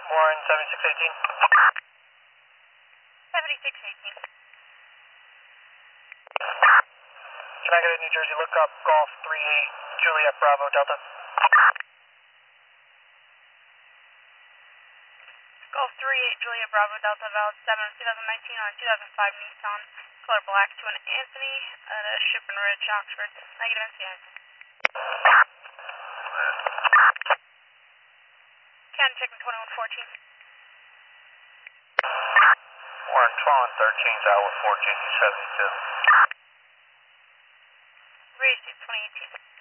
Warren 7618. 7618. Can I get a New Jersey lookup, Golf 38, Juliet Bravo Delta? Golf 38, Juliet Bravo Delta, valid 7/2019 on a 2005 Nissan, color black to an Anthony at a Shippen Ridge, Oxford. Negative NCI. Can check in 2114. Warren 12 and 13 is out with 14 72. Race 2018.